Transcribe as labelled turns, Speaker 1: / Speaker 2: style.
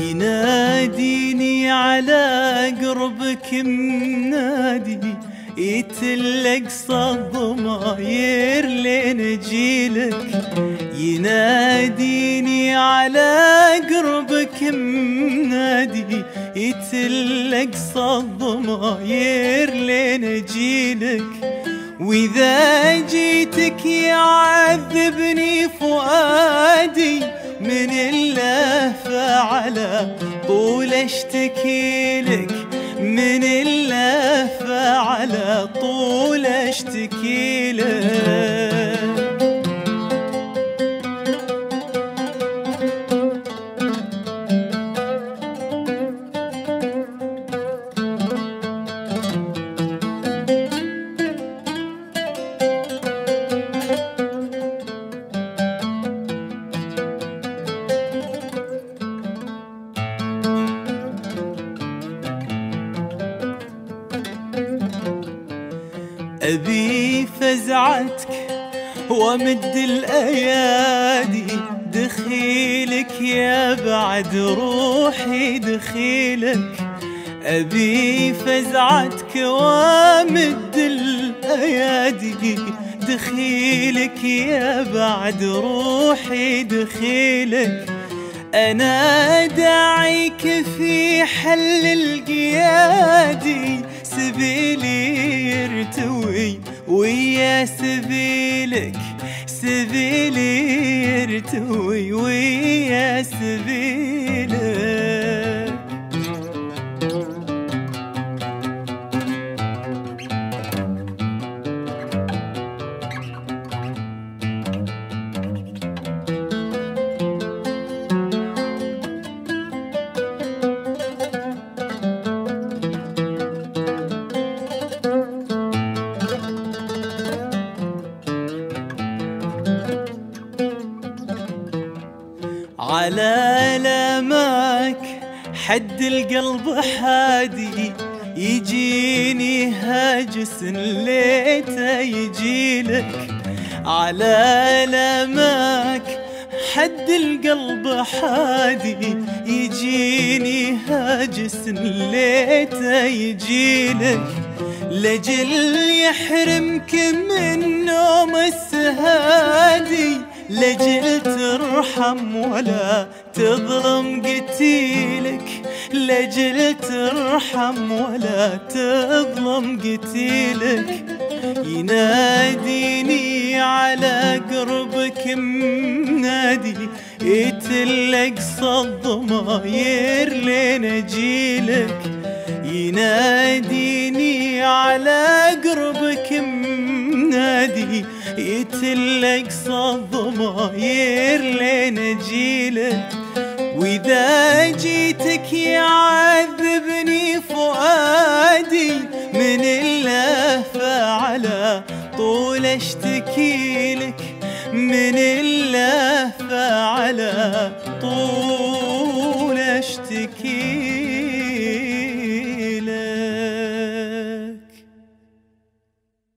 Speaker 1: يناديني على قربك منادي، يتلق صد ضماير لين اجيلك. يناديني على قربك منادي، يتلق صد ضماير لين اجيلك. واذا جيتك يعذبني فؤادي، من اللهفة على طول اشتكي لك، من اللهفة على طول اشتكي لك. أبي فزعتك ومد الأيادي، دخيلك يا بعد روحي دخيلك. أبي فزعتك ومد الأيادي، دخيلك يا بعد روحي دخيلك. أنا داعيك في حل القيادي، سبيلي يرتوي ويا سبيلك، سبيلي يرتوي ويا سبيلك. على لماك حد القلب حادي، يجيني هاجس ليته يجيلك. على لماك حد القلب حادي، يجيني هاجس ليته يجيلك. لجل يحرمك من نوم السهادي، لجل ترحم ولا تظلم قتيلك، لجل ترحم ولا تظلم قتيلك. يناديني على قربك منادي، يتلق صد ضماير لين اجيلك. يناديني على قربك منادي، يتلق صد ضماير لين اجيلك. واذا جيتك يعذبني فؤادي، من اللهفة على طول اشتكي لك، من اللهفة على طول اشتكي